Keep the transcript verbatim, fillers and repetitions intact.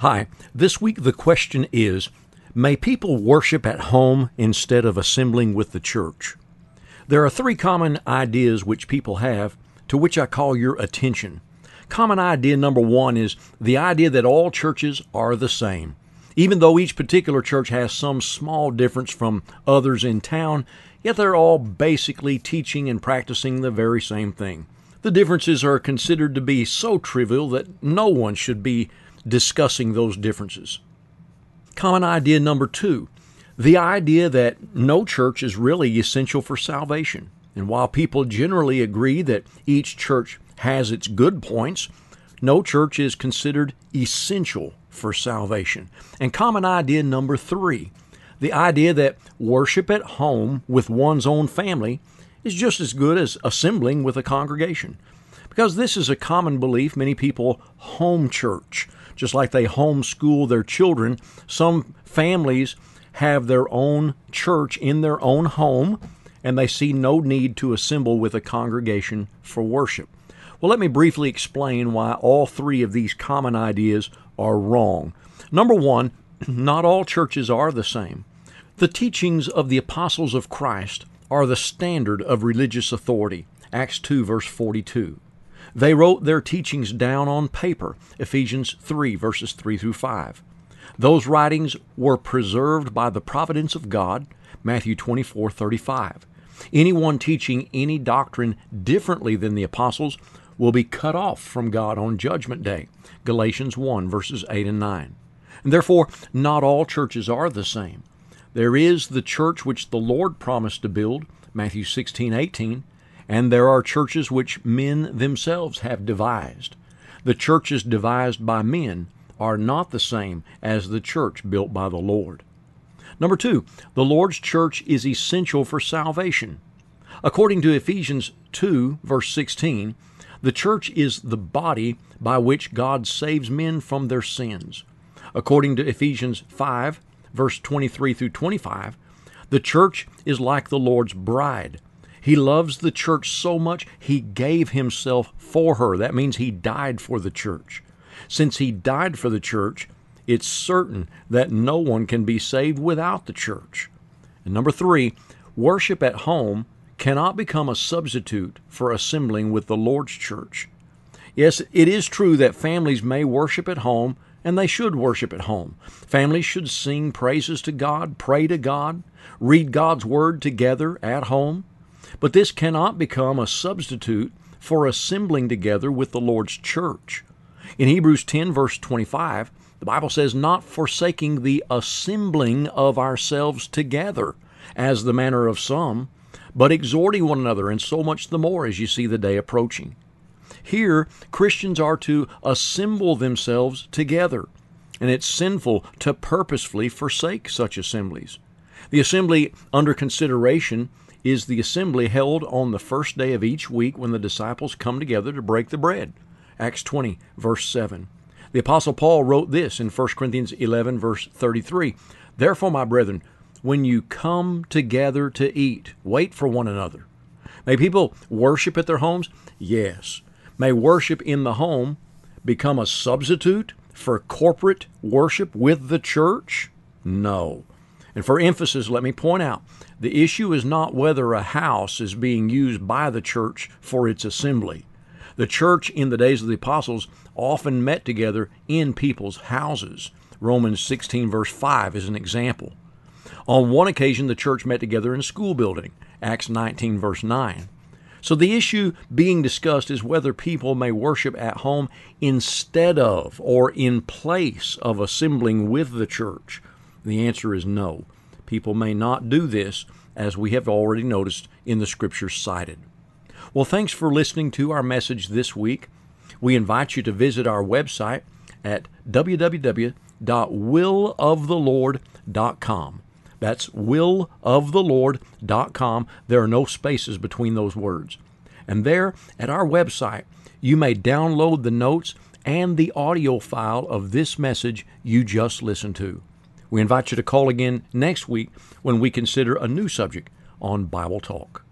Hi, this week the question is, may people worship at home instead of assembling with the church? There are three common ideas which people have, to which I call your attention. Common idea number one is the idea that all churches are the same. Even though each particular church has some small difference from others in town, yet they're all basically teaching and practicing the very same thing. The differences are considered to be so trivial that no one should be discussing those differences. Common idea number two, the idea that no church is really essential for salvation. And while people generally agree that each church has its good points, no church is considered essential for salvation. And common idea number three, the idea that worship at home with one's own family is just as good as assembling with a congregation. Because this is a common belief, many people home church. Just like they homeschool their children, some families have their own church in their own home, and they see no need to assemble with a congregation for worship. Well, let me briefly explain why all three of these common ideas are wrong. Number one, not all churches are the same. The teachings of the apostles of Christ are the standard of religious authority. Acts two, verse forty-two. They wrote their teachings down on paper, Ephesians three, verses three through five. Those writings were preserved by the providence of God, Matthew twenty-four, thirty-five. Anyone teaching any doctrine differently than the apostles will be cut off from God on Judgment Day, Galatians one, verses eight and nine. And therefore, not all churches are the same. There is the church which the Lord promised to build, Matthew sixteen, eighteen, and there are churches which men themselves have devised. The churches devised by men are not the same as the church built by the Lord. Number two, the Lord's church is essential for salvation. According to Ephesians two, verse sixteen, the church is the body by which God saves men from their sins. According to Ephesians five, verse twenty-three through twenty-five, the church is like the Lord's bride. He loves the church so much, He gave Himself for her. That means He died for the church. Since He died for the church, it's certain that no one can be saved without the church. And number three, worship at home cannot become a substitute for assembling with the Lord's church. Yes, it is true that families may worship at home, and they should worship at home. Families should sing praises to God, pray to God, read God's Word together at home. But this cannot become a substitute for assembling together with the Lord's church. In Hebrews ten, verse twenty-five, the Bible says, not forsaking the assembling of ourselves together, as the manner of some, but exhorting one another, and so much the more as you see the day approaching. Here, Christians are to assemble themselves together, and it's sinful to purposefully forsake such assemblies. The assembly under consideration is the assembly held on the first day of each week when the disciples come together to break the bread. Acts twenty, verse seven. The Apostle Paul wrote this in First Corinthians eleven, verse thirty-three. Therefore, my brethren, when you come together to eat, wait for one another. May people worship at their homes? Yes. May worship in the home become a substitute for corporate worship with the church? No. And for emphasis, let me point out, the issue is not whether a house is being used by the church for its assembly. The church in the days of the apostles often met together in people's houses. Romans sixteen, verse five is an example. On one occasion, the church met together in a school building, Acts nineteen, verse nine. So the issue being discussed is whether people may worship at home instead of or in place of assembling with the church. The answer is no. People may not do this, as we have already noticed in the scriptures cited. Well, thanks for listening to our message this week. We invite you to visit our website at w w w dot will of the lord dot com. That's will of the lord dot com. There are no spaces between those words. And there, at our website, you may download the notes and the audio file of this message you just listened to. We invite you to call again next week when we consider a new subject on Bible Talk.